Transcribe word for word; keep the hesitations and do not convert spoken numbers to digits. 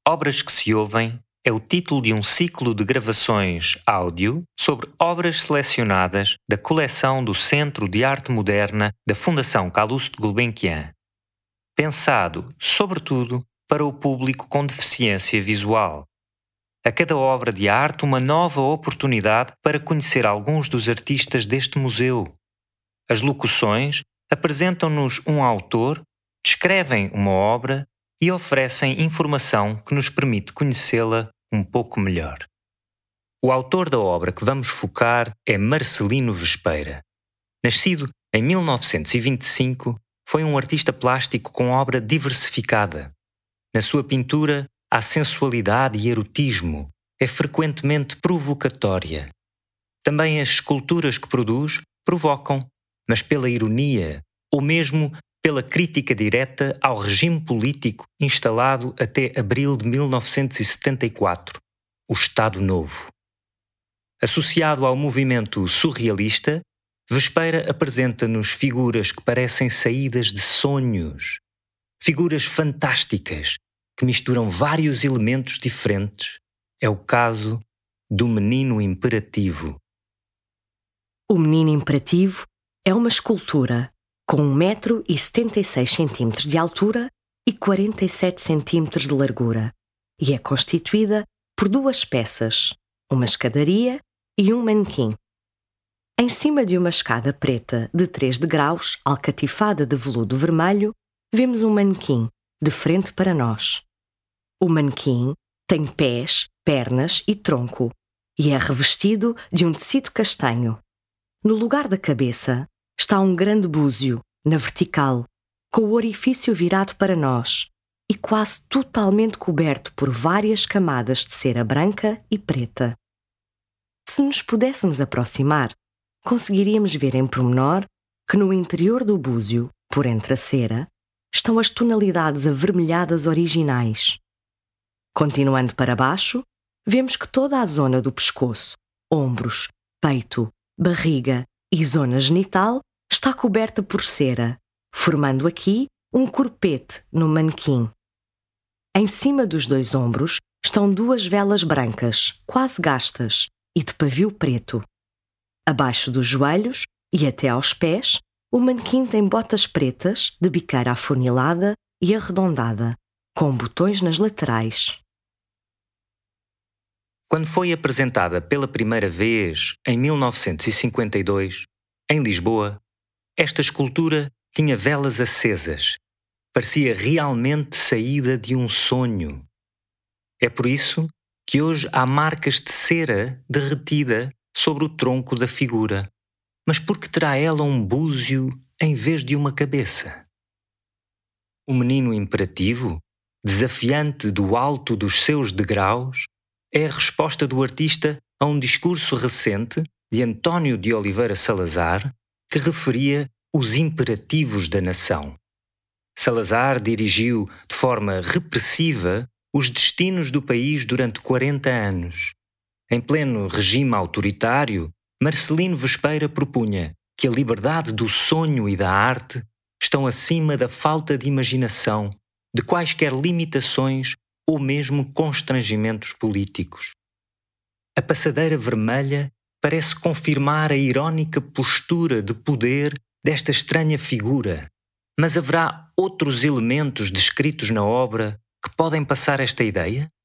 Obras que se ouvem é o título de um ciclo de gravações áudio sobre obras selecionadas da coleção do Centro de Arte Moderna da Fundação Calouste Gulbenkian, pensado, sobretudo, para o público com deficiência visual. A cada obra de arte uma nova oportunidade para conhecer alguns dos artistas deste museu. As locuções apresentam-nos um autor, descrevem uma obra e oferecem informação que nos permite conhecê-la um pouco melhor. O autor da obra que vamos focar é Marcelino Vespeira. Nascido em mil novecentos e vinte e cinco, foi um artista plástico com obra diversificada. Na sua pintura há sensualidade e erotismo, é frequentemente provocatória. Também as esculturas que produz provocam, mas pela ironia, ou mesmo pela crítica direta ao regime político instalado até abril de mil novecentos e setenta e quatro, o Estado Novo. Associado ao movimento surrealista, Vespeira apresenta-nos figuras que parecem saídas de sonhos, figuras fantásticas que misturam vários elementos diferentes. É o caso do Menino Imperativo. O Menino Imperativo é uma escultura com um metro e setenta e seis centímetros de altura e quarenta e sete centímetros de largura e é constituída por duas peças, uma escadaria e um manequim. Em cima de uma escada preta de três degraus, alcatifada de veludo vermelho, vemos um manequim, de frente para nós. O manequim tem pés, pernas e tronco e é revestido de um tecido castanho. No lugar da cabeça está um grande búzio, na vertical, com o orifício virado para nós e quase totalmente coberto por várias camadas de cera branca e preta. Se nos pudéssemos aproximar, conseguiríamos ver em pormenor que no interior do búzio, por entre a cera, estão as tonalidades avermelhadas originais. Continuando para baixo, vemos que toda a zona do pescoço, ombros, peito, barriga e zona genital está coberta por cera, formando aqui um corpete no manequim. Em cima dos dois ombros estão duas velas brancas, quase gastas, e de pavio preto. Abaixo dos joelhos e até aos pés, o manequim tem botas pretas, de biqueira afunilada e arredondada, com botões nas laterais. Quando foi apresentada pela primeira vez, em mil novecentos e cinquenta e dois, em Lisboa, esta escultura tinha velas acesas. Parecia realmente saída de um sonho. É por isso que hoje há marcas de cera derretida sobre o tronco da figura. Mas por que terá ela um búzio em vez de uma cabeça? O Menino Imperativo, desafiante do alto dos seus degraus, é a resposta do artista a um discurso recente de António de Oliveira Salazar que referia os imperativos da nação. Salazar dirigiu de forma repressiva os destinos do país durante quarenta anos. Em pleno regime autoritário, Marcelino Vespeira propunha que a liberdade do sonho e da arte estão acima da falta de imaginação, de quaisquer limitações ou mesmo constrangimentos políticos. A passadeira vermelha parece confirmar a irónica postura de poder desta estranha figura, mas haverá outros elementos descritos na obra que podem passar esta ideia?